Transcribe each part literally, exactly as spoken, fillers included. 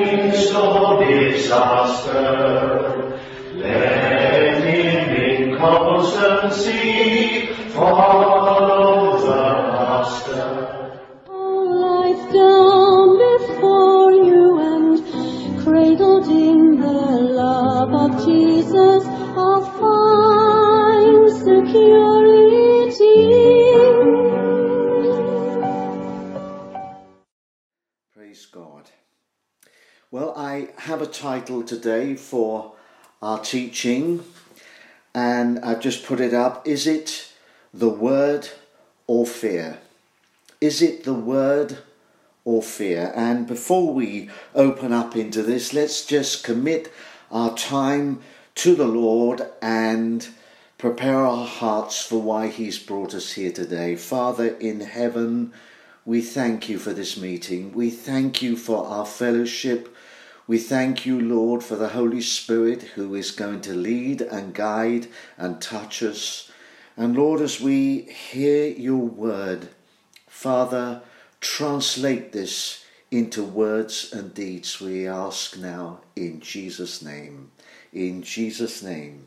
midst of disaster, let him in constancy follow the Master. All life down before you and cradled in the love of Jesus, I'll find security. Praise God. Well, I have a title today for our teaching, and I've just put it up. Is it the word or fear? Is it the word or fear? And before we open up into this, let's just commit our time to the Lord and prepare our hearts for why he's brought us here today. Father in heaven, we thank you for this meeting. We thank you for our fellowship. We thank you, Lord, for the Holy Spirit who is going to lead and guide and touch us. And Lord, as we hear your word, Father, translate this into words and deeds, we ask now in Jesus' name. In Jesus' name.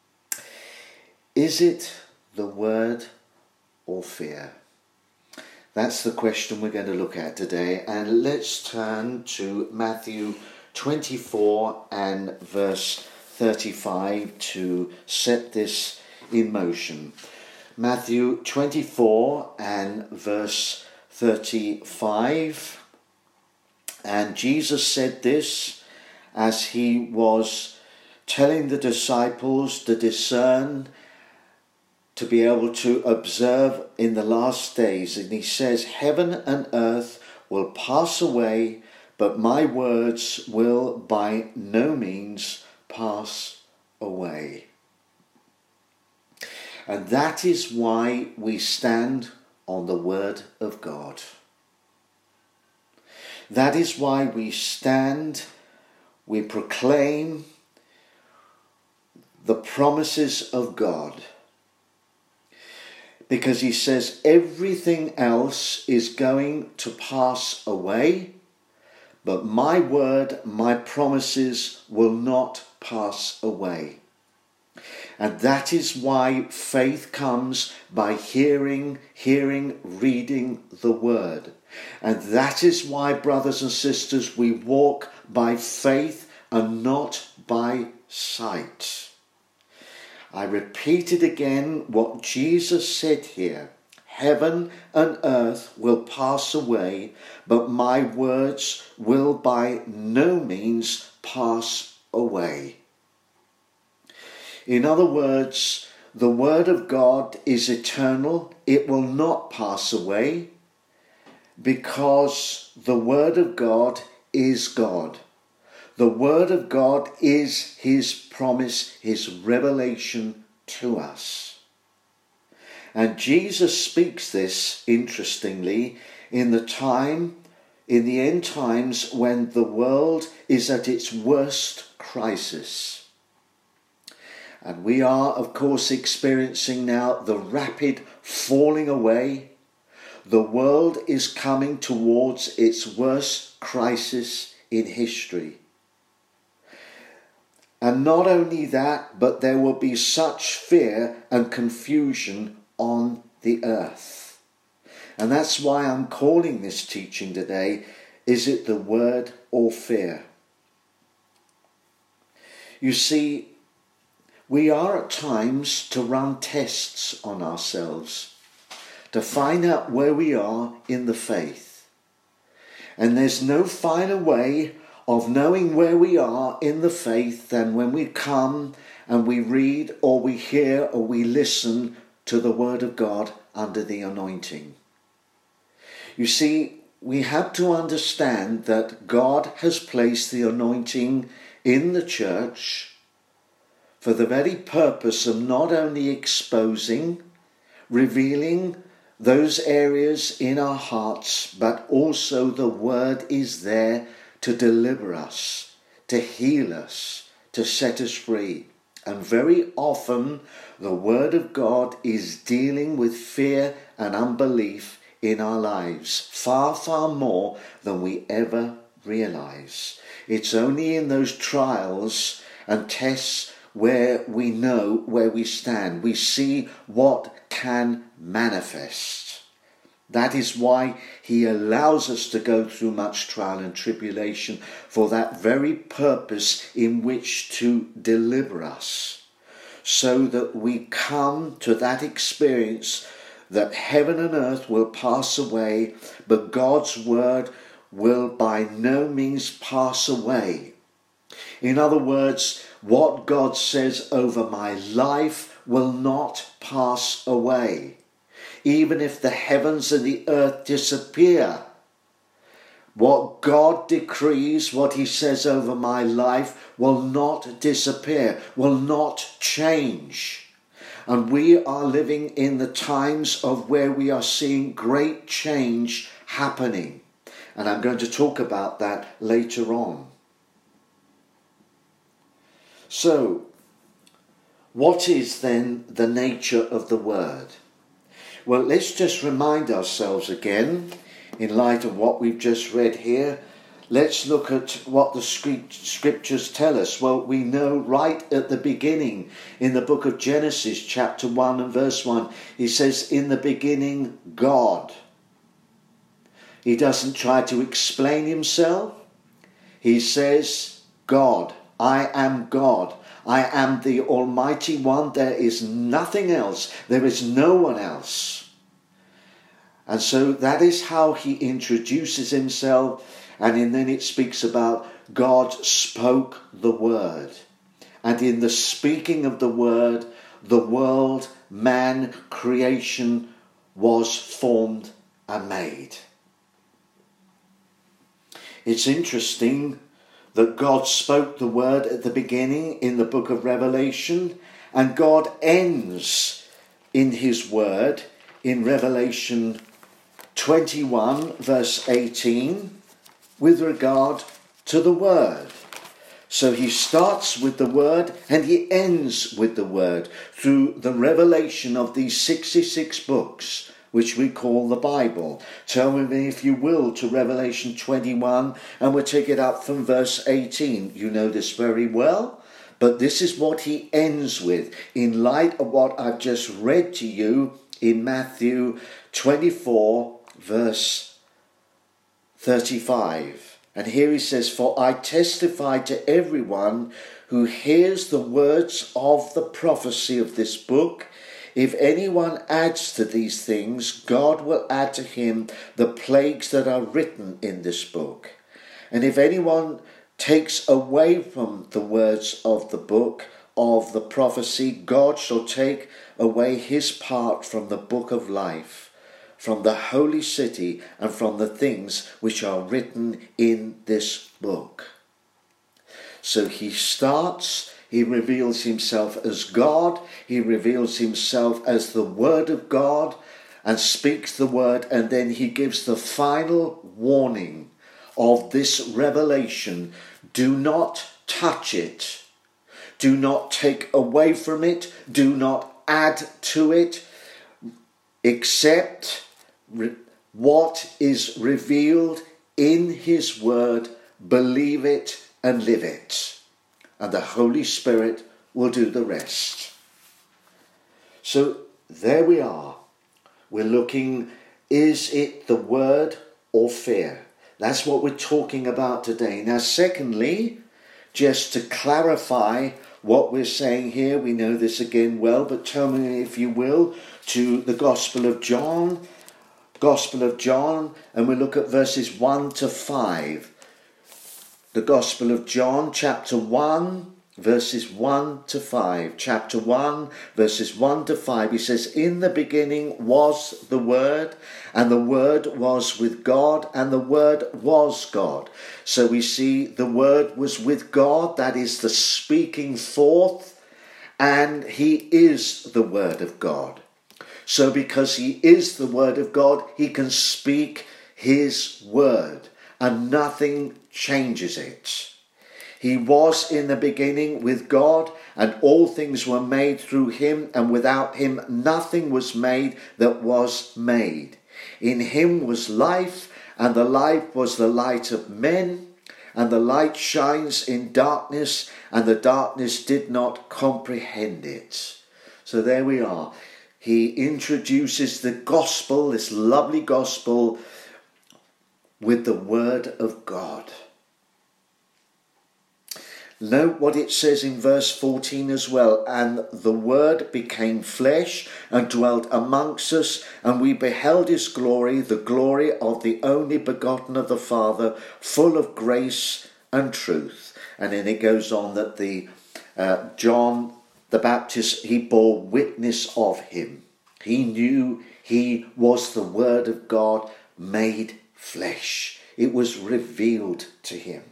Is it the word or fear? That's the question we're going to look at today. And let's turn to Matthew twenty-four and verse thirty-five to set this in motion. Matthew twenty-four and verse thirty-five. And Jesus said this as he was telling the disciples to discern, to be able to observe in the last days. And he says, heaven and earth will pass away, but my words will by no means pass away. And that is why we stand on the word of God. That is why we stand, we proclaim the promises of God. Because he says everything else is going to pass away, but my word, my promises will not pass away. And that is why faith comes by hearing, hearing, reading the word. And that is why, brothers and sisters, we walk by faith and not by sight. I repeat it again, what Jesus said here. Heaven and earth will pass away, but my words will by no means pass away. In other words, the word of God is eternal. It will not pass away because the word of God is God. The word of God is his promise, his revelation to us. And Jesus speaks this, interestingly, in the time, in the end times when the world is at its worst crisis. And we are, of course, experiencing now the rapid falling away. The world is coming towards its worst crisis in history. And not only that, but there will be such fear and confusion on the earth. And that's why I'm calling this teaching today, is it the word or fear? You see, we are at times to run tests on ourselves, to find out where we are in the faith. And there's no finer way of knowing where we are in the faith than when we come and we read or we hear or we listen to the word of God under the anointing. You see, we have to understand that God has placed the anointing in the church for the very purpose of not only exposing, revealing those areas in our hearts, but also the word is there to deliver us, to heal us, to set us free. And very often the word of God is dealing with fear and unbelief in our lives, far, far more than we ever realize. It's only in those trials and tests where we know where we stand. We see what can manifest. That is why he allows us to go through much trial and tribulation, for that very purpose, in which to deliver us, so that we come to that experience that heaven and earth will pass away, but God's word will by no means pass away. In other words, what God says over my life will not pass away. Even if the heavens and the earth disappear, what God decrees, what he says over my life, will not disappear, will not change. And we are living in the times of where we are seeing great change happening. And I'm going to talk about that later on. So, what is then the nature of the word? Well, let's just remind ourselves again, in light of what we've just read here. Let's look at what the scriptures tell us. Well, we know right at the beginning, in the book of Genesis, chapter one and verse one, he says, in the beginning, God. He doesn't try to explain himself. He says, God, I am God. I am the Almighty One. There is nothing else. There is no one else. And so that is how he introduces himself. And then it speaks about God spoke the word. And in the speaking of the word, the world, man, creation was formed and made. It's interesting that God spoke the word at the beginning in the book of Revelation, and God ends in his word in Revelation twenty-one verse eighteen with regard to the word. So he starts with the word and he ends with the word through the revelation of these sixty-six books, which we call the Bible. Turn with me, if you will, to Revelation twenty-one, and we'll take it up from verse eighteen. You know this very well, but this is what he ends with, in light of what I've just read to you in Matthew twenty-four, verse thirty-five. And here he says, for I testify to everyone who hears the words of the prophecy of this book. If anyone adds to these things, God will add to him the plagues that are written in this book. And if anyone takes away from the words of the book of the prophecy, God shall take away his part from the book of life, from the holy city, and from the things which are written in this book. So he starts, he reveals himself as God, he reveals himself as the Word of God, and speaks the word, and then he gives the final warning of this revelation. Do not touch it. Do not take away from it. Do not add to it. Except what is revealed in his word, believe it and live it. And the Holy Spirit will do the rest. So there we are. We're looking, is it the word or fear? That's what we're talking about today. Now, secondly, just to clarify what we're saying here, we know this again well, but turn me, if you will, to the Gospel of John. Gospel of John, and we look at verses one to five. The Gospel of John, chapter one, verses one to five. Chapter one, verses one to five. He says, in the beginning was the Word, and the Word was with God, and the Word was God. So we see the Word was with God, that is the speaking forth, and he is the Word of God. So because he is the Word of God, he can speak his word, and nothing changes it. He was in the beginning with God, and all things were made through him, and without him nothing was made that was made. In him was life, and the life was the light of men. and the light shines in darkness, and the darkness did not comprehend it. So there we are. He introduces the gospel, this lovely gospel, with the word of God. Note what it says in verse fourteen as well. And the word became flesh and dwelt amongst us, and we beheld his glory, the glory of the only begotten of the Father, full of grace and truth. And then it goes on that the uh, John the Baptist, he bore witness of him. He knew he was the word of God made flesh. It was revealed to him.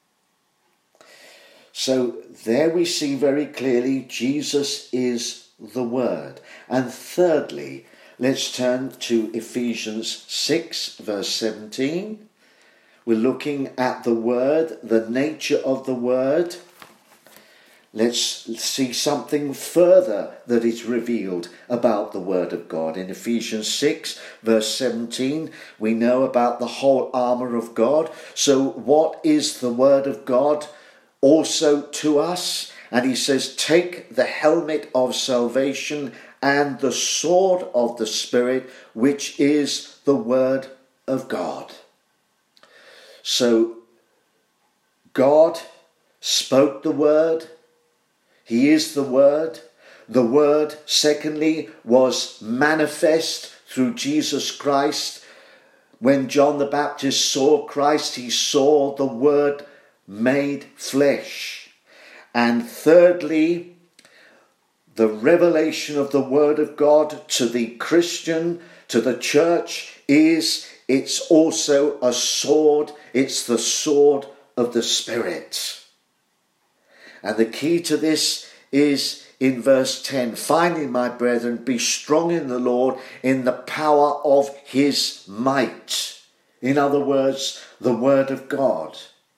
So there we see very clearly Jesus is the Word. And thirdly, let's turn to Ephesians six verse seventeen. We're looking at the Word, the nature of the Word. Let's see something further that is revealed about the Word of God. In Ephesians six verse seventeen, we know about the whole armour of God. So what is the Word of God also to us? And he says, take the helmet of salvation and the sword of the Spirit, which is the word of God. So God spoke the word. He is the word. The word, secondly, was manifest through Jesus Christ. When John the Baptist saw Christ, he saw the word made flesh. And thirdly, the revelation of the word of God to the Christian, to the church, is it's also a sword. It's the sword of the Spirit. And the key to this is in verse ten. Finally, my brethren, be strong in the Lord, in the power of his might. In other words, the word of God.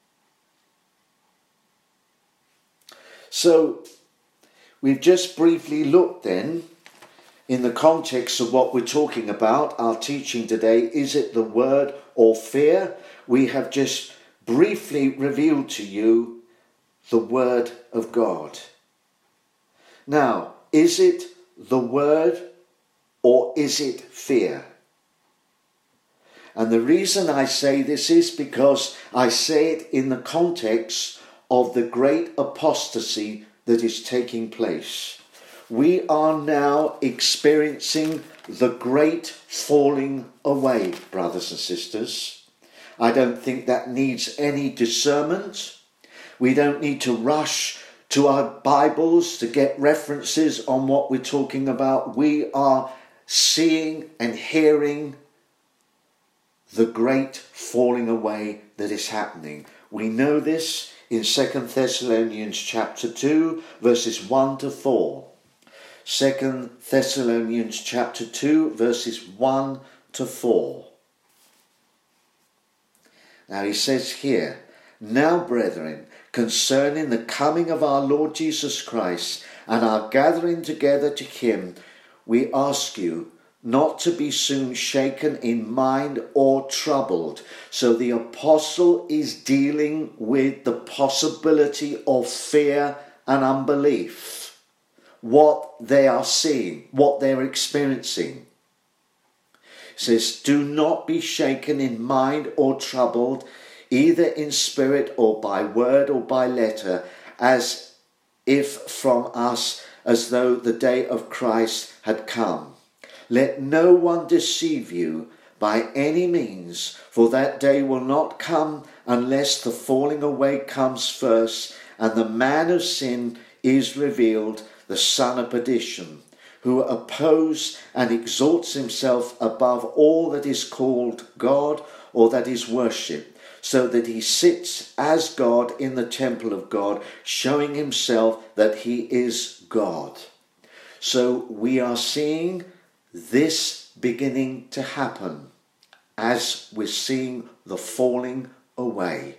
So we've just briefly looked then in the context of what we're talking about, our teaching today. Is it the word or fear? We have just briefly revealed to you the word of God. Now, is it the word or is it fear? And the reason I say this is because I say it in the context of the great apostasy that is taking place. We are now experiencing the great falling away, brothers and sisters. I don't think that needs any discernment. We don't need to rush to our Bibles to get references on what we're talking about. We are seeing and hearing the great falling away that is happening. We know this in Second Thessalonians chapter two, verses one to four. Second Thessalonians chapter two, verses one to four. Now he says here, now brethren, concerning the coming of our Lord Jesus Christ and our gathering together to him, we ask you not to be soon shaken in mind or troubled. So the apostle is dealing with the possibility of fear and unbelief. What they are seeing, what they're experiencing. It says, do not be shaken in mind or troubled, either in spirit or by word or by letter, as if from us, as though the day of Christ had come. Let no one deceive you by any means, for that day will not come unless the falling away comes first, and the man of sin is revealed, the son of perdition, who opposes and exalts himself above all that is called God or that is worshipped, so that he sits as God in the temple of God, showing himself that he is God. So we are seeing this beginning to happen as we're seeing the falling away.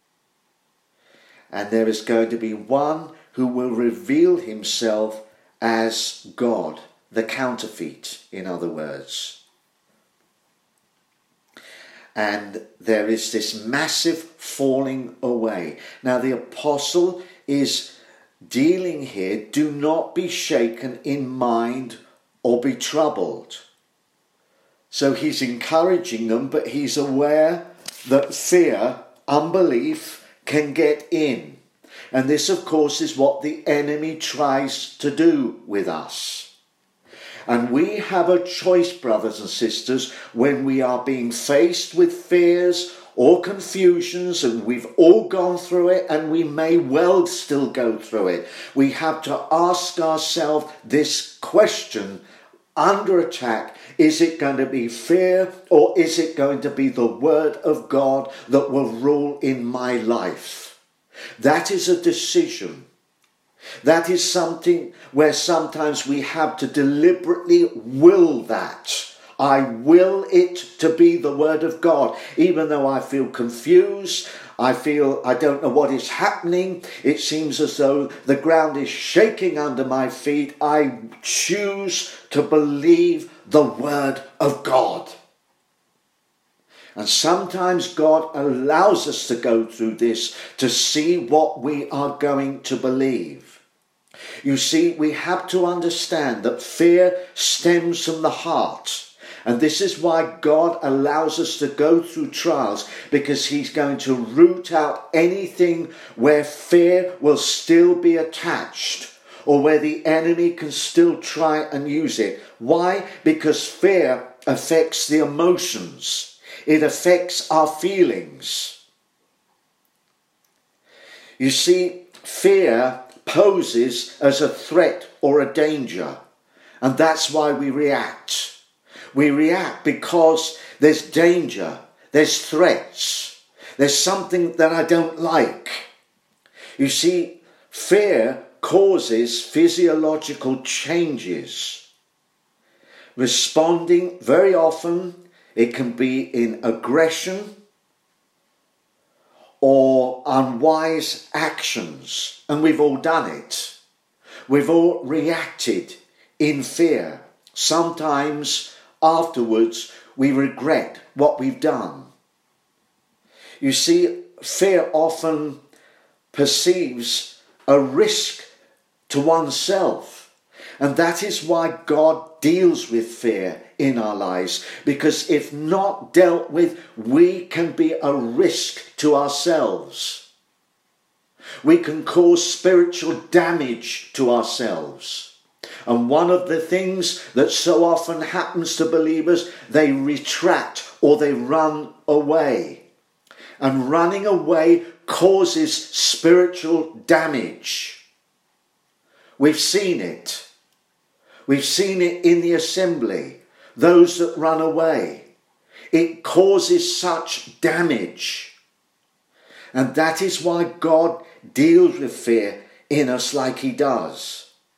And there is going to be one who will reveal himself as God, the counterfeit, in other words. and there is this massive falling away. Now the apostle is dealing here, do not be shaken in mind or be troubled. So he's encouraging them, but he's aware that fear, unbelief can get in. And this, of course, is what the enemy tries to do with us. And we have a choice, brothers and sisters, when we are being faced with fears or confusions, and we've all gone through it, and we may well still go through it. We have to ask ourselves this question under attack. Is it going to be fear, or is it going to be the word of God that will rule in my life? That is a decision. That is something where sometimes we have to deliberately will that. I will it to be the word of God. Even though I feel confused, I feel I don't know what is happening. It seems as though the ground is shaking under my feet. I choose to believe the word of God. And sometimes God allows us to go through this to see what we are going to believe. You see, we have to understand that fear stems from the heart. And this is why God allows us to go through trials, because he's going to root out anything where fear will still be attached, or where the enemy can still try and use it. Why? Because fear affects the emotions. It affects our feelings. You see, fear poses as a threat or a danger, and that's why we react. We react because there's danger, there's threats, there's something that I don't like. You see, fear causes physiological changes. Responding, very often, it can be in aggression or unwise actions. And we've all done it. We've all reacted in fear. Sometimes afterwards, we regret what we've done. You see, fear often perceives a risk to oneself. And that is why God deals with fear in our lives. Because if not dealt with, we can be a risk to ourselves. We can cause spiritual damage to ourselves. And one of the things that so often happens to believers, they retract or they run away. And running away causes spiritual damage. We've seen it. We've seen it in the assembly. Those that run away. It causes such damage. And that is why God deals with fear in us like he does.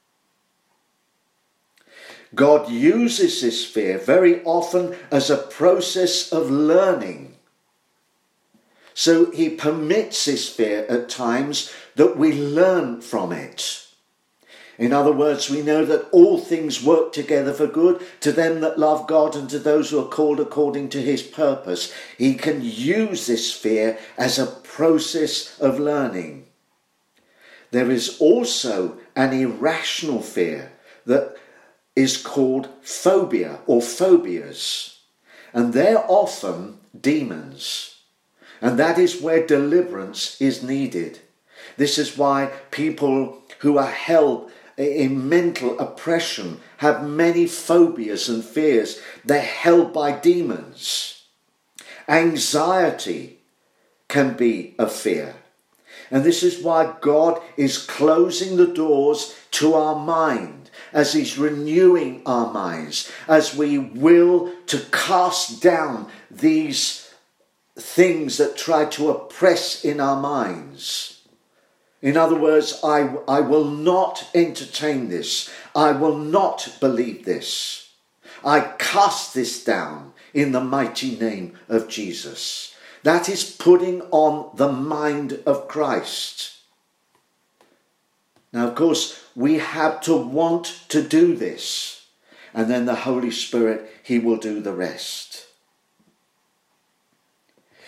God uses this fear very often as a process of learning. So he permits this fear at times that we learn from it. In other words, we know that all things work together for good to them that love God and to those who are called according to his purpose. He can use this fear as a process of learning. There is also an irrational fear that is called phobia or phobias. And they're often demons. And that is where deliverance is needed. This is why people who are held in mental oppression have many phobias and fears. They're held by demons. Anxiety can be a fear. And this is why God is closing the doors to our mind, as he's renewing our minds, as we will to cast down these things that try to oppress in our minds. In other words, I, I will not entertain this. I will not believe this. I cast this down in the mighty name of Jesus. That is putting on the mind of Christ. Now, of course, we have to want to do this. And then the Holy Spirit, he will do the rest.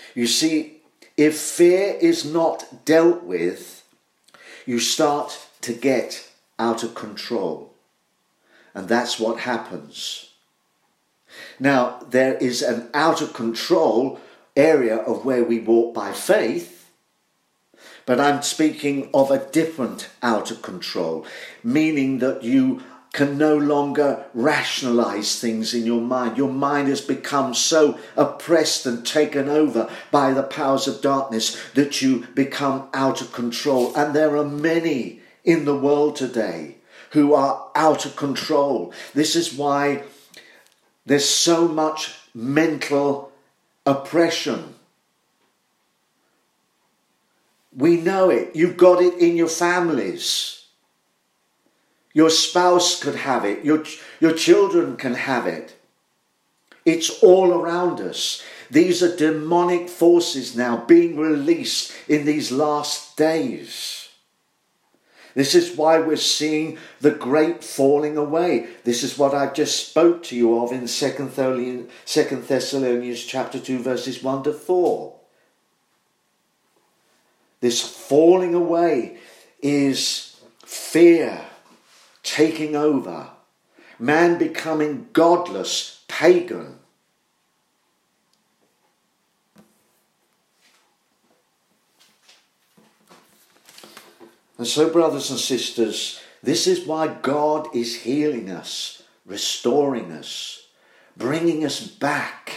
You see, if fear is not dealt with, you start to get out of control. And that's what happens. Now, there is an out of control area of where we walk by faith, but I'm speaking of a different out of control, meaning that you can no longer rationalize things in your mind. Your mind has become so oppressed and taken over by the powers of darkness that you become out of control. And there are many in the world today who are out of control. This is why there's so much mental oppression. We know it. You've got it in your families. Your spouse could have it. Your, your children can have it. It's all around us. These are demonic forces now being released in these last days. This is why we're seeing the great falling away. This is what I just spoke to you of in Second Thessalonians chapter two, verses one to four. This falling away is fear taking over, man becoming godless, pagan. And so, brothers and sisters, this is why God is healing us, restoring us, bringing us back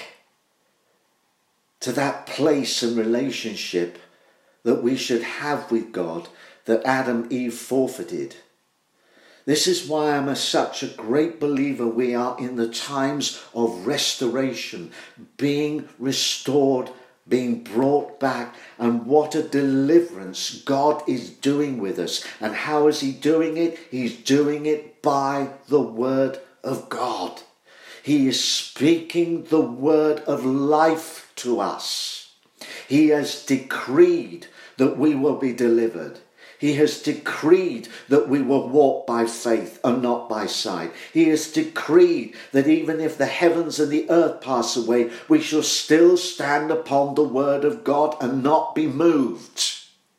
to that place and relationship that we should have with God that Adam and Eve forfeited. This is why I'm a, such a great believer we are in the times of restoration, being restored, being brought back, and what a deliverance God is doing with us. And how is he doing it? He's doing it by the word of God. He is speaking the word of life to us. He has decreed that we will be delivered. He has decreed that we will walk by faith and not by sight. He has decreed that even if the heavens and the earth pass away, we shall still stand upon the word of God and not be moved.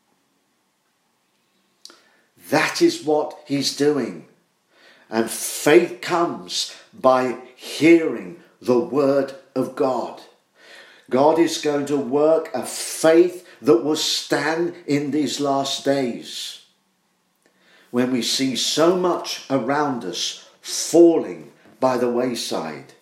That is what he's doing. And faith comes by hearing the word of God. God is going to work a faith that will stand in these last days, when we see so much around us falling by the wayside.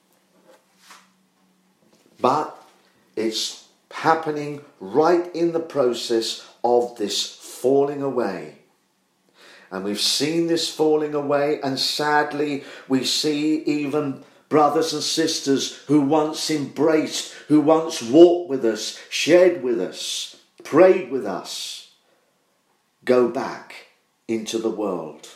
But it's happening right in the process of this falling away. And we've seen this falling away, and sadly we see even brothers and sisters who once embraced, who once walked with us, shared with us, prayed with us, go back into the world.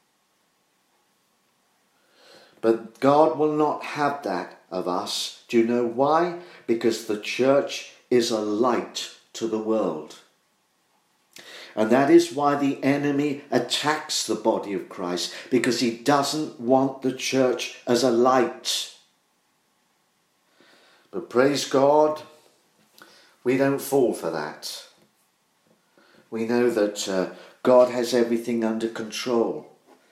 But God will not have that of us. Do you know why? Because the church is a light to the world. And that is why the enemy attacks the body of Christ, because he doesn't want the church as a light. But praise God, we don't fall for that. We know that uh, God has everything under control.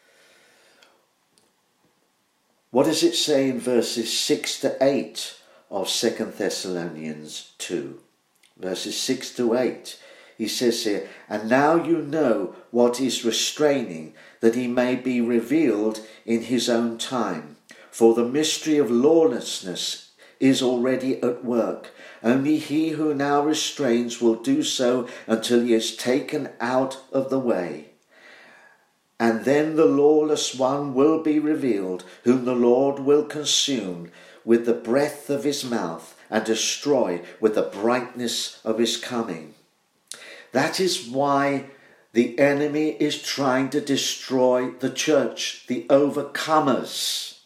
What does it say in verses six to eight of Second Thessalonians two? Verses six to eight. He says here, and now you know what is restraining, that he may be revealed in his own time. For the mystery of lawlessness is already at work. Only he who now restrains will do so until he is taken out of the way. And then the lawless one will be revealed, whom the Lord will consume with the breath of his mouth and destroy with the brightness of his coming. That is why the enemy is trying to destroy the church, the overcomers.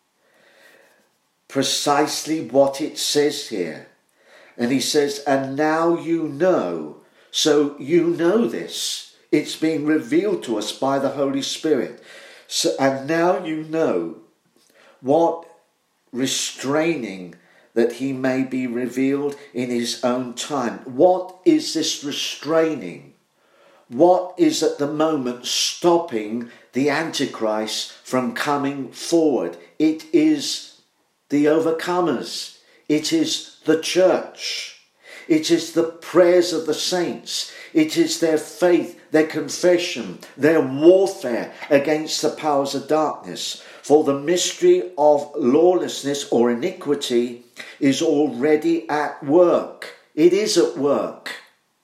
Precisely what it says here. And he says, and now you know. So you know this. It's being revealed to us by the Holy Spirit. So, and now you know what restraining that he may be revealed in his own time. What is this restraining? What is at the moment stopping the Antichrist from coming forward? It is the overcomers. It is the church. It is the prayers of the saints. It is their faith, their confession, their warfare against the powers of darkness. For the mystery of lawlessness or iniquity is already at work. It is at work.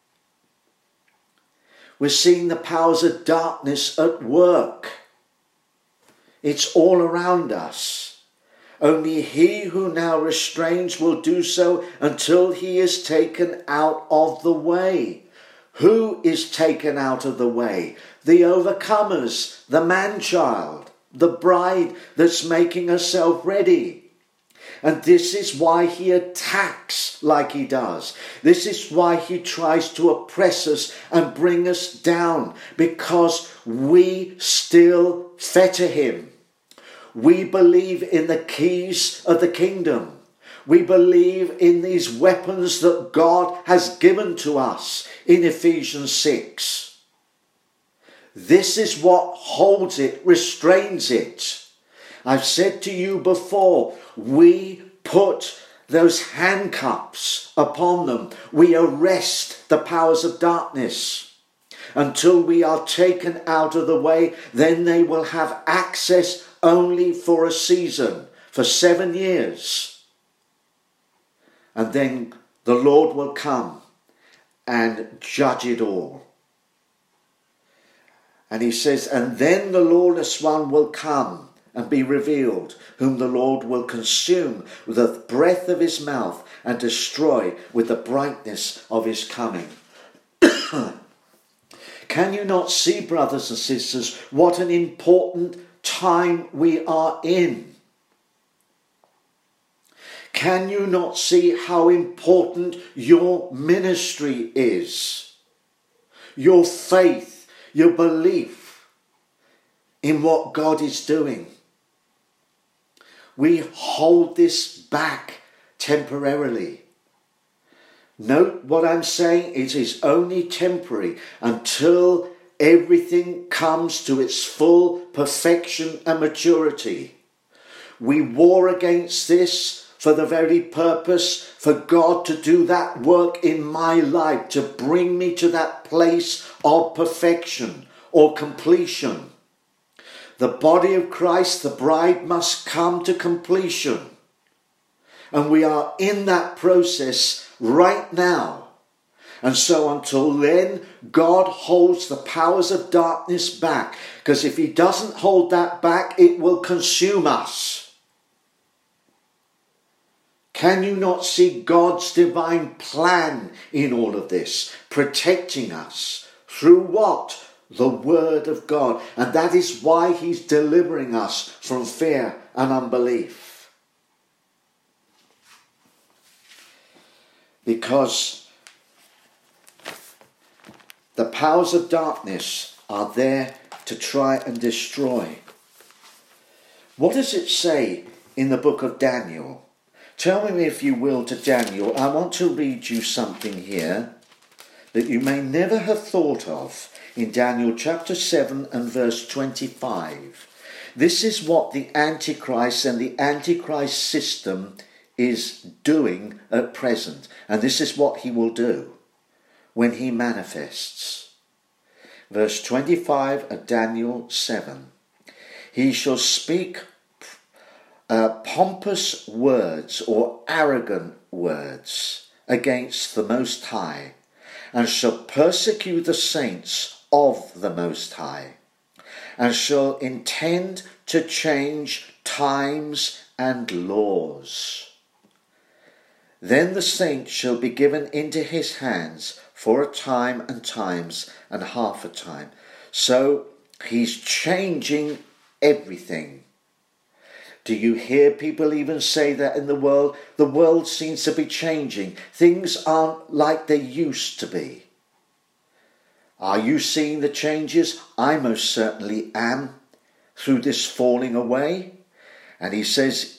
We're seeing the powers of darkness at work. It's all around us. Only he who now restrains will do so until he is taken out of the way. Who is taken out of the way? The overcomers, the man-child, the bride that's making herself ready. And this is why he attacks like he does. This is why he tries to oppress us and bring us down, because we still fetter him. We believe in the keys of the kingdom. We believe in these weapons that God has given to us in Ephesians six. This is what holds it, restrains it. I've said to you before, we put those handcuffs upon them. We arrest the powers of darkness until we are taken out of the way. Then they will have access only for a season, for seven years. And then the Lord will come and judge it all. And he says, and then the lawless one will come and be revealed, whom the Lord will consume with the breath of his mouth and destroy with the brightness of his coming. Can you not see, brothers and sisters, what an important time we are in? Can you not see how important your ministry is? Your faith, your belief in what God is doing. We hold this back temporarily. Note what I'm saying, it is only temporary until everything comes to its full perfection and maturity. We war against this for the very purpose for God to do that work in my life, to bring me to that place of perfection or completion. The body of Christ, the bride, must come to completion. And we are in that process right now. And so until then, God holds the powers of darkness back. Because if he doesn't hold that back, it will consume us. Can you not see God's divine plan in all of this? Protecting us. Through what? The word of God. And that is why he's delivering us from fear and unbelief. Because the powers of darkness are there to try and destroy. What does it say in the book of Daniel? Tell me, if you will, to Daniel. I want to read you something here that you may never have thought of. In Daniel chapter seven and verse twenty-five. This is what the Antichrist and the Antichrist system is doing at present. And this is what he will do when he manifests. Verse twenty-five of Daniel seven. He shall speak uh, pompous words or arrogant words against the Most High, and shall persecute the saints of the Most High, and shall intend to change times and laws. Then the saints shall be given into his hands for a time and times and half a time. So he's changing everything. Do you hear people even say that in the world? The world seems to be changing. Things aren't like they used to be. Are you seeing the changes? I most certainly am, through this falling away. And he says,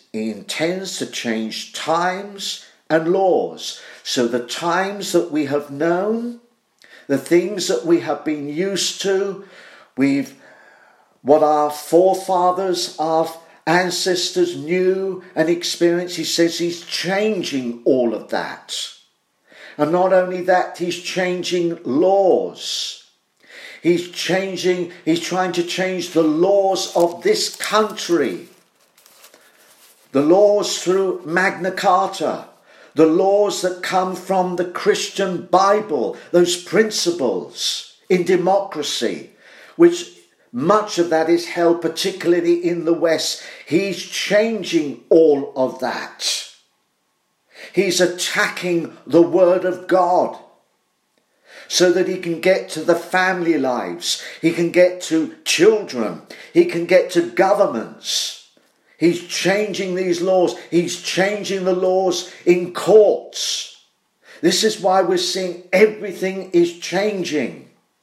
he intends to change times and laws. So the times that we have known, the things that we have been used to, we've what our forefathers, our ancestors knew and experienced, he says he's changing all of that. And not only that, he's changing laws. He's changing, he's trying to change the laws of this country. The laws through Magna Carta. The laws that come from the Christian Bible. Those principles in democracy, which much of that is held particularly in the West. He's changing all of that. He's attacking the Word of God so that he can get to the family lives. He can get to children. He can get to governments. He's changing these laws. He's changing the laws in courts. This is why we're seeing everything is changing.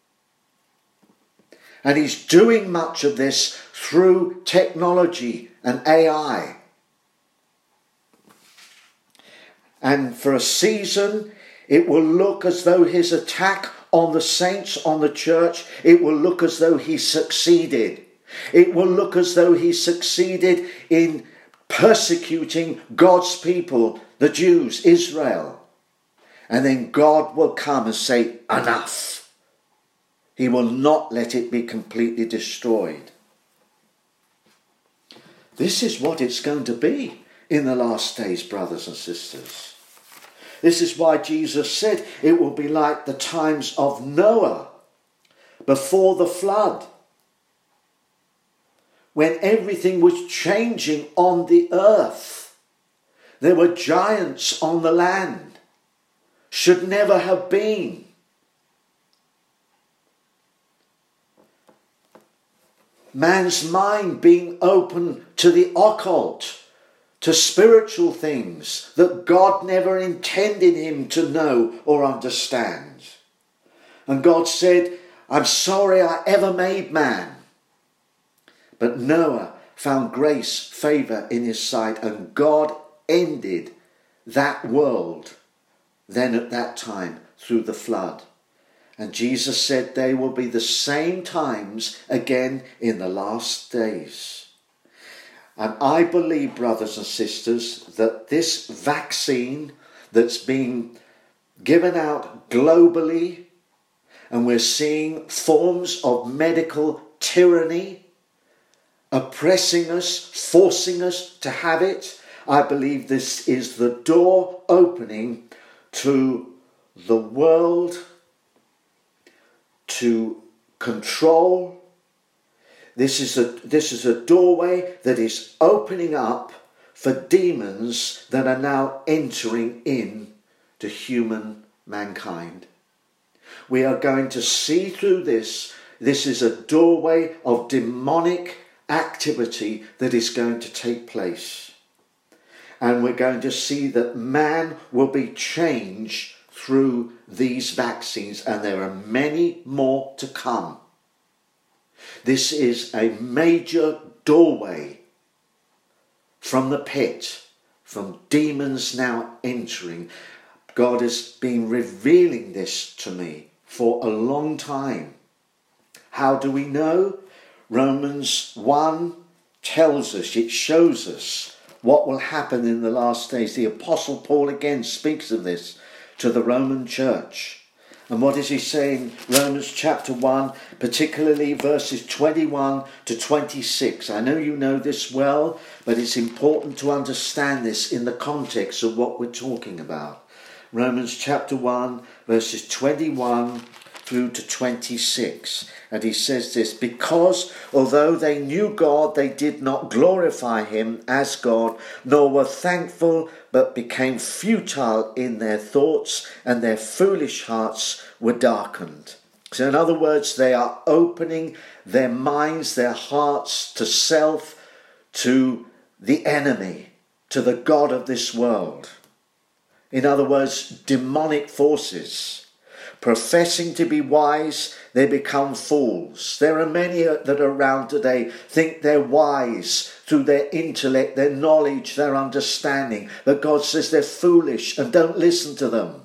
And he's doing much of this through technology and A I. And for a season, it will look as though his attack on the saints, on the church, it will look as though he succeeded. It will look as though he succeeded in persecuting God's people, the Jews, Israel. And then God will come and say, enough. He will not let it be completely destroyed. This is what it's going to be in the last days, brothers and sisters. This is why Jesus said it will be like the times of Noah before the flood, when everything was changing on the earth. There were giants on the land. Should never have been. Man's mind being open to the occult, to spiritual things that God never intended him to know or understand. And God said, I'm sorry I ever made man. But Noah found grace, favour in his sight, and God ended that world then at that time through the flood. And Jesus said they will be the same times again in the last days. And I believe, brothers and sisters, that this vaccine that's being given out globally, and we're seeing forms of medical tyranny oppressing us, forcing us to have it, I believe this is the door opening to the world to control. This is a this is a doorway that is opening up for demons that are now entering in to human mankind. We are going to see through this. This is a doorway of demonic activity that is going to take place. And we're going to see that man will be changed through these vaccines, and there are many more to come. This is a major doorway from the pit, from demons now entering. God has been revealing this to me for a long time. How do we know? Romans one tells us, it shows us what will happen in the last days. The Apostle Paul again speaks of this to the Roman church. And what is he saying? Romans chapter one, particularly verses twenty-one to twenty-six. I know you know this well, but it's important to understand this in the context of what we're talking about. Romans chapter one, verses twenty-one through to twenty-six. And he says this, because although they knew God, they did not glorify him as God, nor were thankful, but became futile in their thoughts, and their foolish hearts were darkened. So in other words, they are opening their minds, their hearts to self, to the enemy, to the God of this world. In other words, demonic forces. Professing to be wise, they become fools. There are many that are around today think they're wise through their intellect, their knowledge, their understanding. But God says they're foolish, and don't listen to them.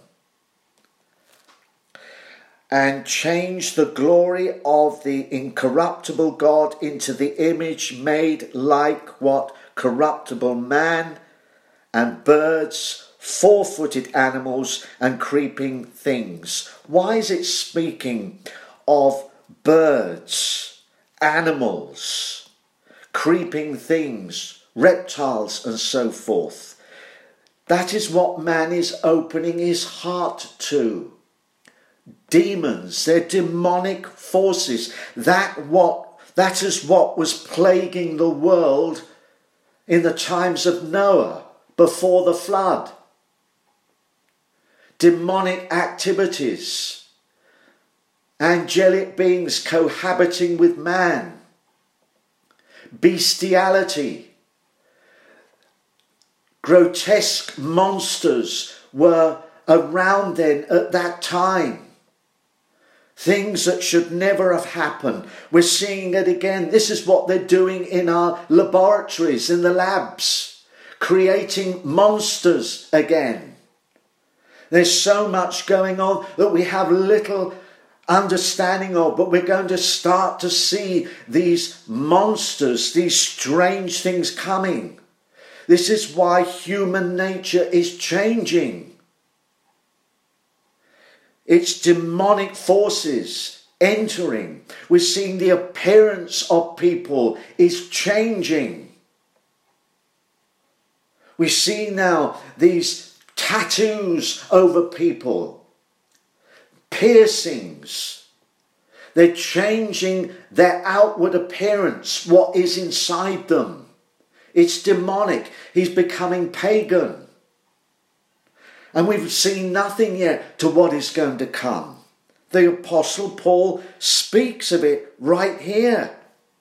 And change the glory of the incorruptible God into the image made like what corruptible man and birds, four-footed animals and creeping things. Why is it speaking of birds, animals, creeping things, reptiles and so forth? That is what man is opening his heart to. Demons, they're demonic forces. That what that is what was plaguing the world in the times of Noah before the flood. Demonic activities, angelic beings cohabiting with man, bestiality, grotesque monsters were around then at that time. Things that should never have happened. We're seeing it again. This is what they're doing in our laboratories, in the labs, creating monsters again. There's so much going on that we have little understanding of, but we're going to start to see these monsters, these strange things coming. This is why human nature is changing. It's demonic forces entering. We're seeing the appearance of people is changing. We see now these tattoos over people, piercings. They're changing their outward appearance, what is inside them. It's demonic. He's becoming pagan. And we've seen nothing yet to what is going to come. The Apostle Paul speaks of it right here.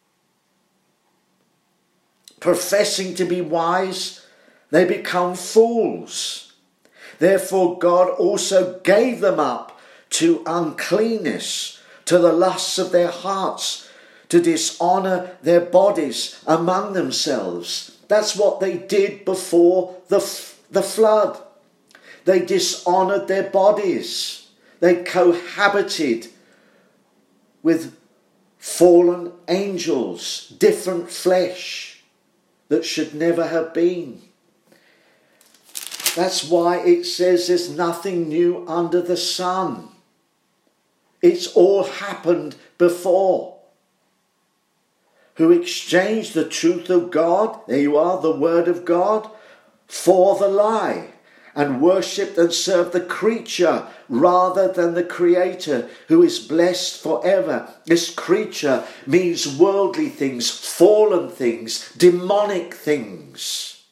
Professing to be wise, they become fools. Therefore God also gave them up to uncleanness, to the lusts of their hearts, to dishonour their bodies among themselves. That's what they did before the, the flood. They dishonoured their bodies. They cohabited with fallen angels, different flesh that should never have been. That's why it says there's nothing new under the sun. It's all happened before. Who exchanged the truth of God, there you are, the word of God, for the lie, and worshipped and served the creature rather than the Creator, who is blessed forever. This creature means worldly things, fallen things, demonic things.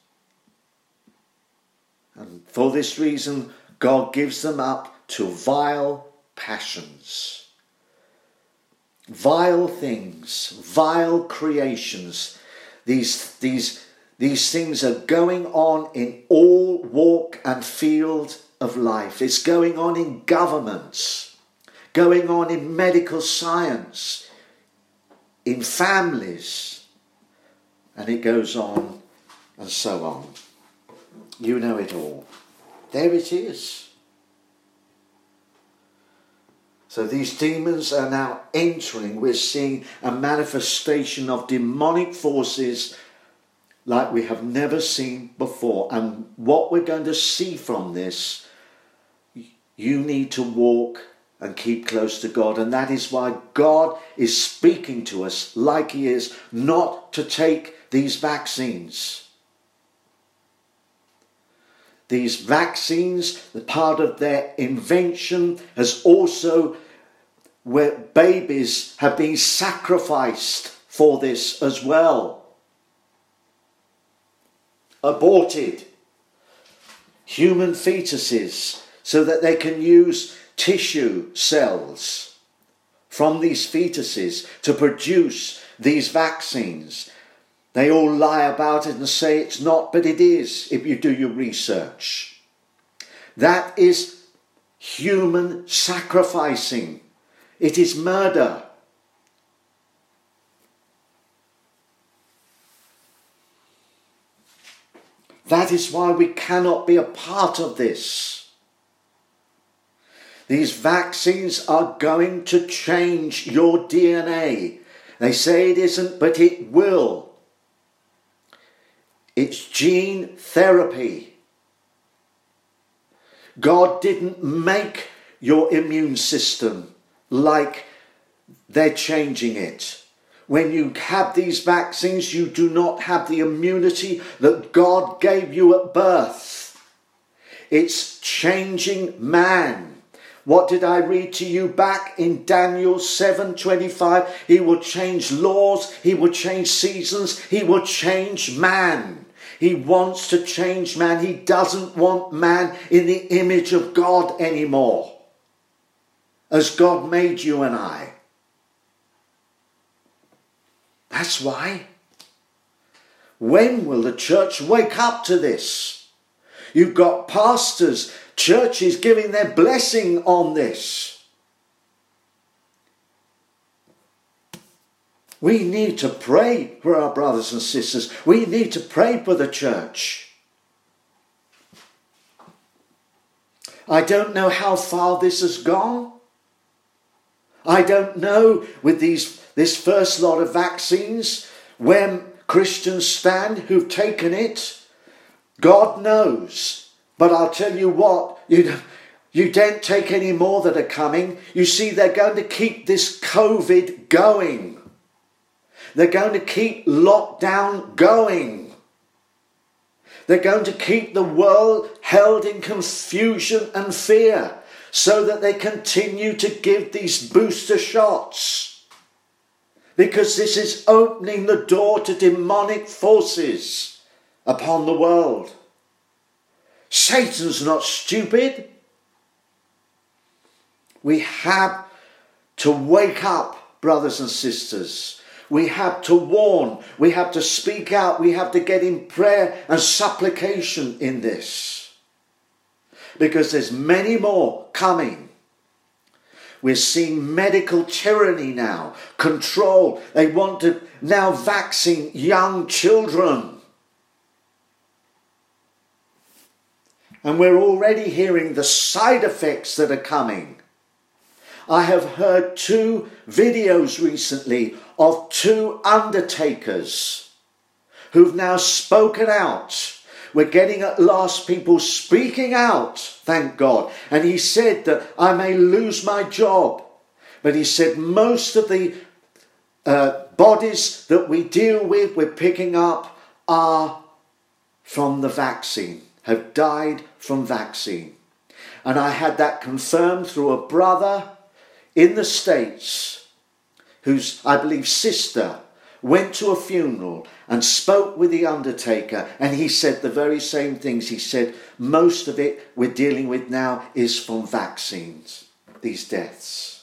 And for this reason, God gives them up to vile passions. Vile things, vile creations. These, these These things are going on in all walk and field of life. It's going on in governments, going on in medical science, in families, and it goes on and so on. You know it all. There it is. So these demons are now entering. We're seeing a manifestation of demonic forces like we have never seen before. And what we're going to see from this, you need to walk and keep close to God. And that is why God is speaking to us like he is, not to take these vaccines. These vaccines, the part of their invention has also, where babies have been sacrificed for this as well. Aborted human fetuses so that they can use tissue cells from these fetuses to produce these vaccines. They all lie about it and say it's not, but it is if you do your research. That is human sacrificing. It is murder. That is why we cannot be a part of this. These vaccines are going to change your D N A. They say it isn't, but it will. It's gene therapy. God didn't make your immune system like they're changing it. When you have these vaccines, you do not have the immunity that God gave you at birth. It's changing man. What did I read to you back in Daniel seven twenty-five? He will change laws, he will change seasons, he will change man. He wants to change man. He doesn't want man in the image of God anymore, as God made you and I. That's why. When will the church wake up to this? You've got pastors, churches giving their blessing on this. We need to pray for our brothers and sisters. We need to pray for the church. I don't know how far this has gone. I don't know with these this first lot of vaccines where Christians stand who've taken it. God knows. But I'll tell you what, you, you don't take any more that are coming. You see, they're going to keep this COVID going. They're going to keep lockdown going. They're going to keep the world held in confusion and fear so that they continue to give these booster shots. Because this is opening the door to demonic forces upon the world. Satan's not stupid. We have to wake up, brothers and sisters. We have to warn. We have to speak out. We have to get in prayer and supplication in this. Because there's many more coming. We're seeing medical tyranny now. Control. They want to now vaccine young children. And we're already hearing the side effects that are coming. I have heard two videos recently of two undertakers who've now spoken out. We're getting at last people speaking out, thank God. And he said that I may lose my job. But he said most of the uh, bodies that we deal with, we're picking up, are from the vaccine, have died from vaccine. And I had that confirmed through a brother in the States, whose, I believe, sister went to a funeral and spoke with the undertaker, and he said the very same things. He said, most of it we're dealing with now is from vaccines, these deaths.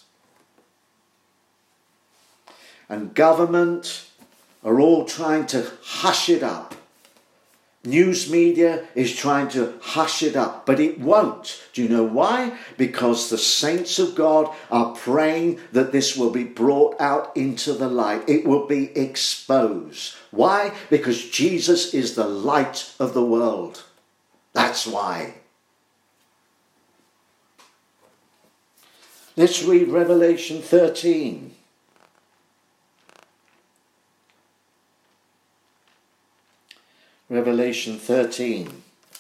And government are all trying to hush it up. News media is trying to hush it up, but it won't. Do you know why? Because the saints of God are praying that this will be brought out into the light. It will be exposed. Why? Because Jesus is the light of the world. That's why. Let's read Revelation thirteen. Revelation thirteen.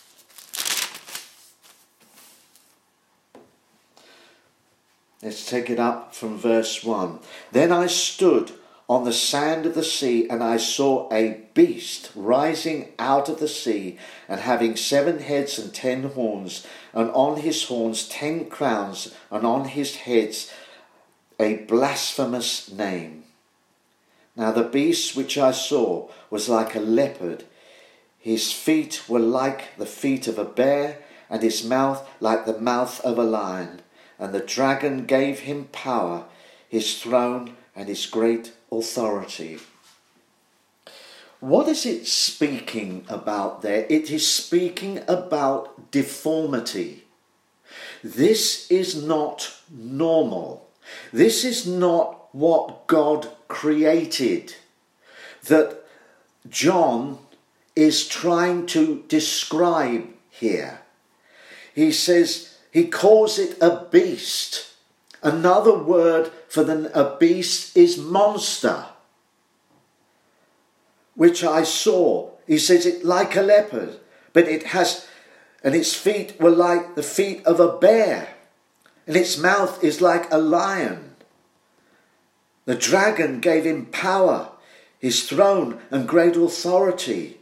Let's take it up from verse one. Then I stood on the sand of the sea, and I saw a beast rising out of the sea, and having seven heads and ten horns, and on his horns ten crowns, and on his heads a blasphemous name. Now the beast which I saw was like a leopard. His feet were like the feet of a bear, and his mouth like the mouth of a lion. And the dragon gave him power, his throne, and his great authority. What is it speaking about there? It is speaking about deformity. This is not normal. This is not what God created. That John is trying to describe here. He says, he calls it a beast. Another word for the, a beast is monster, which I saw. He says it like a leopard, but it has, and its feet were like the feet of a bear, and its mouth is like a lion. The dragon gave him power, his throne and great authority.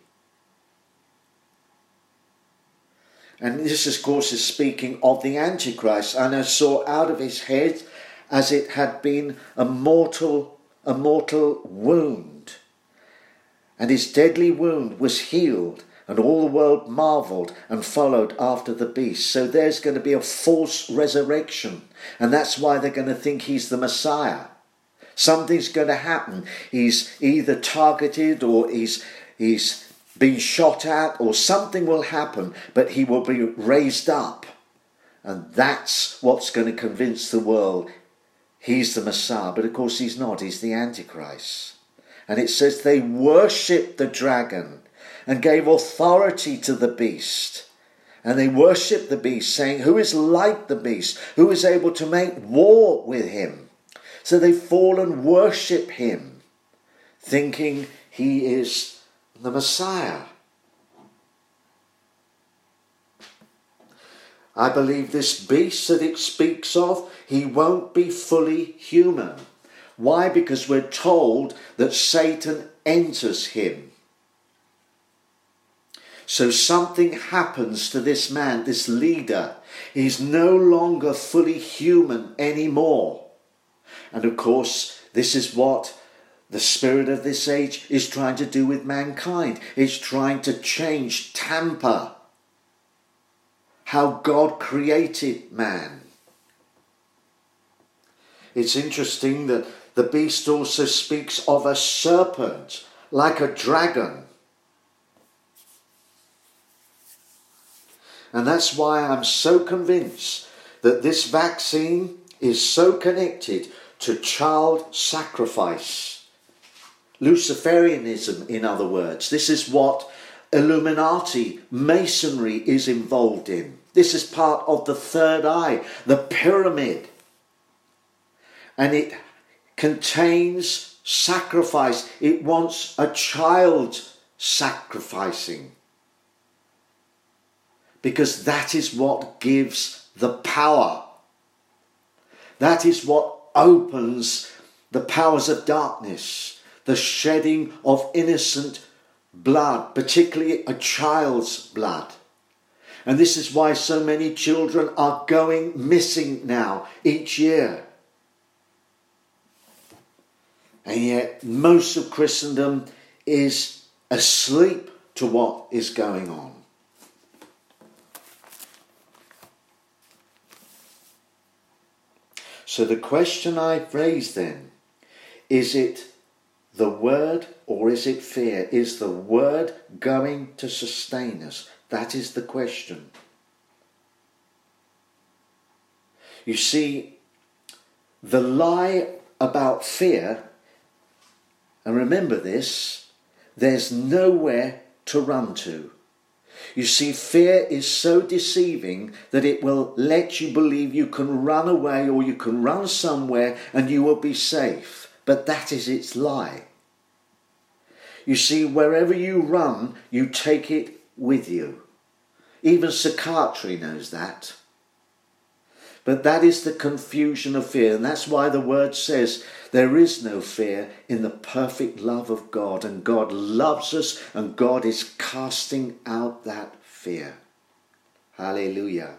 And this, of course, is speaking of the Antichrist. And I saw out of his head as it had been a mortal, a mortal wound. And his deadly wound was healed, and all the world marvelled and followed after the beast. So there's going to be a false resurrection. And that's why they're going to think he's the Messiah. Something's going to happen. He's either targeted or he's he's been shot at, or something will happen, but he will be raised up. And that's what's going to convince the world he's the Messiah. But of course he's not. He's the Antichrist. And it says they worshipped the dragon and gave authority to the beast. And they worshipped the beast, saying, who is like the beast? Who is able to make war with him? So they fall and worship him, thinking he is the Messiah. I believe this beast that it speaks of, he won't be fully human. Why? Because we're told that Satan enters him. So something happens to this man, this leader. He's no longer fully human anymore. And of course, this is what the spirit of this age is trying to do with mankind. It's trying to change, tamper how God created man. It's interesting that the beast also speaks of a serpent, like a dragon. And that's why I'm so convinced that this vaccine is so connected to child sacrifice. Luciferianism, in other words. This is what Illuminati, Masonry is involved in. This is part of the third eye, the pyramid. And it contains sacrifice. It wants a child sacrificing. Because that is what gives the power. That is what opens the powers of darkness, the shedding of innocent blood, particularly a child's blood. And this is why so many children are going missing now each year. And yet most of Christendom is asleep to what is going on. So the question I've raised then, is it the word or is it fear? Is the word going to sustain us? That is the question. You see, the lie about fear, and remember this, there's nowhere to run to. You see, fear is so deceiving that it will let you believe you can run away or you can run somewhere and you will be safe. But that is its lie. You see, wherever you run, you take it with you. Even psychiatry knows that. But that is the confusion of fear. And that's why the word says there is no fear in the perfect love of God. And God loves us and God is casting out that fear. Hallelujah.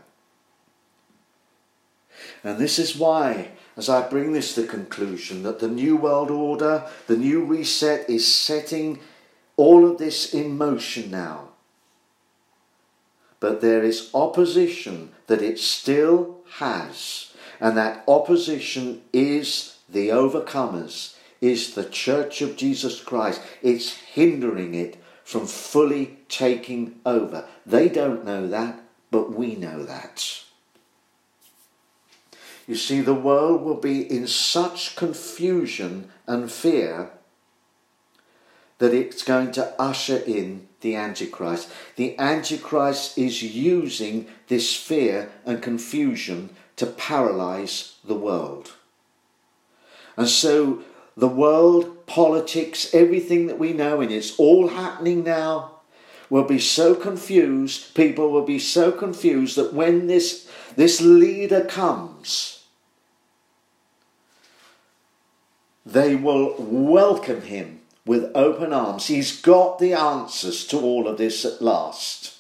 And this is why, as I bring this to conclusion, that the New World Order, the new reset is setting all of this in motion now. But there is opposition that it still has. And that opposition is the overcomers, is the Church of Jesus Christ. It's hindering it from fully taking over. They don't know that, but we know that. You see, the world will be in such confusion and fear that it's going to usher in the Antichrist. The Antichrist is using this fear and confusion to paralyze the world. And so the world, politics, everything that we know, and it's all happening now, will be so confused, people will be so confused that when this, this leader comes, they will welcome him with open arms. He's got the answers to all of this at last.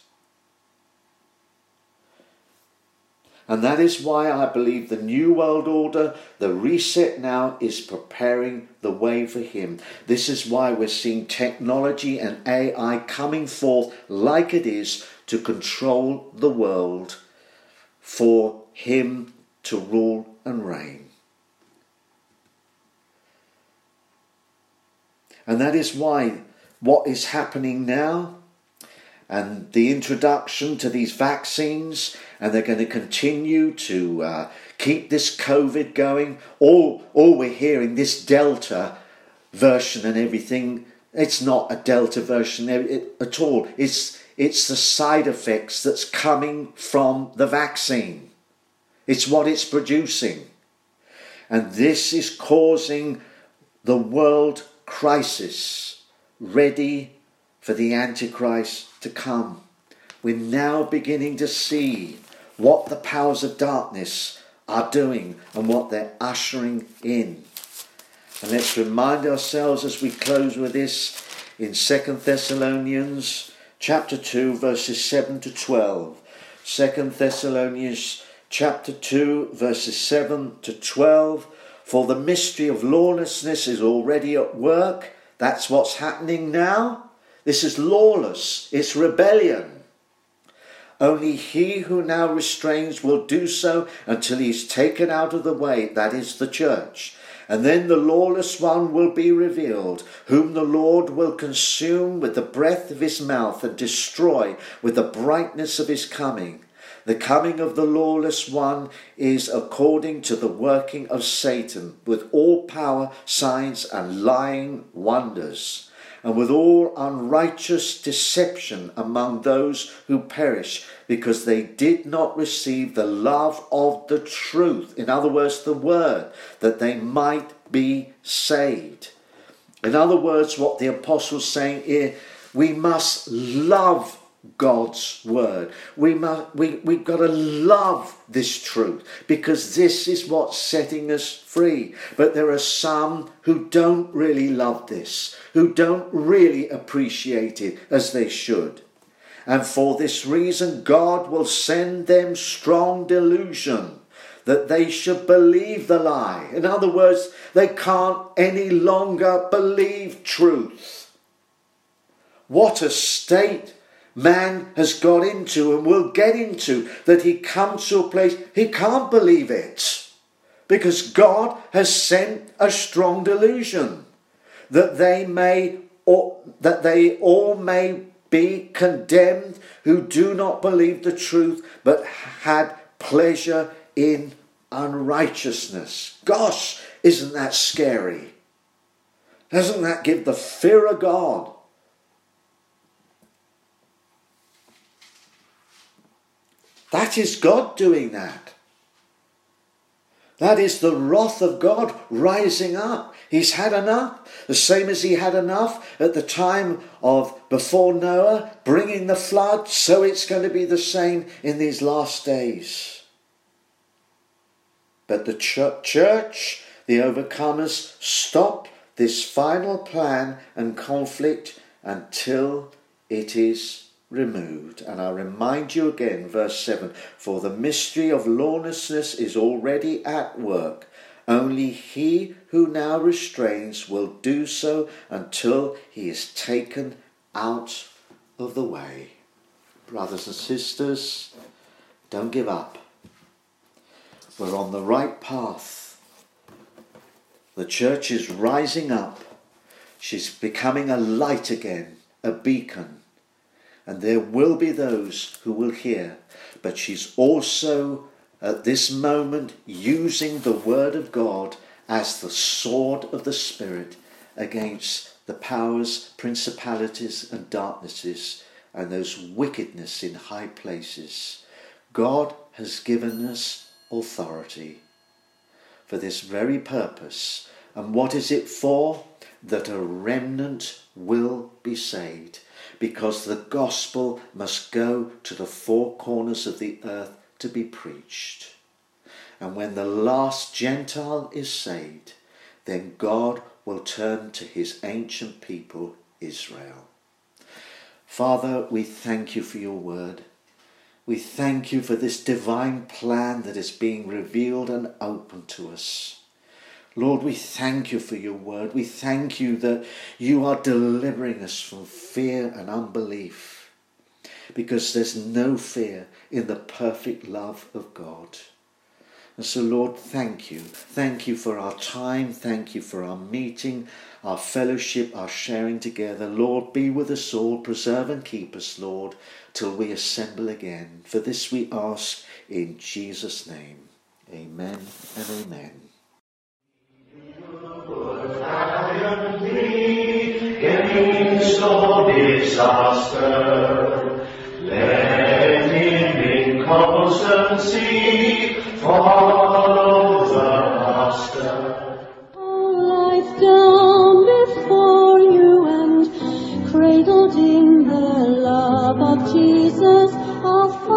And that is why I believe the New World Order, the reset now, is preparing the way for him. This is why we're seeing technology and A I coming forth like it is to control the world for him to rule and reign. And that is why what is happening now and the introduction to these vaccines, and they're going to continue to uh, keep this COVID going. All, all we're hearing, this Delta version and everything, it's not a Delta version at all. It's, it's the side effects that's coming from the vaccine. It's what it's producing. And this is causing the world crisis, ready for the Antichrist to come. We're now beginning to see what the powers of darkness are doing and what they're ushering in. And let's remind ourselves as we close with this in Second Thessalonians chapter two, verses seven to twelve. Second Thessalonians chapter two, verses seven to twelve. For the mystery of lawlessness is already at work. That's what's happening now. This is lawless. It's rebellion. Only he who now restrains will do so until he's taken out of the way. That is the church. And then the lawless one will be revealed, whom the Lord will consume with the breath of his mouth and destroy with the brightness of his coming. The coming of the lawless one is according to the working of Satan, with all power, signs, and lying wonders, and with all unrighteous deception among those who perish, because they did not receive the love of the truth. In other words, the word, that they might be saved. In other words, what the apostle's saying here, we must love God's word. We must, we, we've got to love this truth, because this is what's setting us free. But there are some who don't really love this, who don't really appreciate it as they should. And for this reason, God will send them strong delusion that they should believe the lie. In other words, they can't any longer believe truth. What a state man has got into and will get into, that he comes to a place he can't believe it, because God has sent a strong delusion that they may or that they all may be condemned who do not believe the truth but had pleasure in unrighteousness. Gosh, isn't that scary? Doesn't that give the fear of God? That is God doing that. That is the wrath of God rising up. He's had enough. The same as he had enough at the time of before Noah, bringing the flood, so it's going to be the same in these last days. But the church, the overcomers, stop this final plan and conflict until it is removed. And I remind you again, verse seven, for the mystery of lawlessness is already at work. Only he who now restrains will do so until he is taken out of the way. Brothers and sisters, don't give up. We're on the right path. The church is rising up. She's becoming a light again, a beacon. And there will be those who will hear. But she's also at this moment using the word of God as the sword of the Spirit against the powers, principalities and darknesses and those wickedness in high places. God has given us authority for this very purpose. And what is it for? That a remnant will be saved, because the gospel must go to the four corners of the earth to be preached. And when the last Gentile is saved, then God will turn to his ancient people, Israel. Father, we thank you for your word. We thank you for this divine plan that is being revealed and opened to us. Lord, we thank you for your word. We thank you that you are delivering us from fear and unbelief, because there's no fear in the perfect love of God. And so, Lord, thank you. Thank you for our time. Thank you for our meeting, our fellowship, our sharing together. Lord, be with us all. Preserve and keep us, Lord, till we assemble again. For this we ask in Jesus' name. Amen and amen. Against all disaster, let him in constancy follow the Master. All life down before you and cradled in the love of Jesus our Father.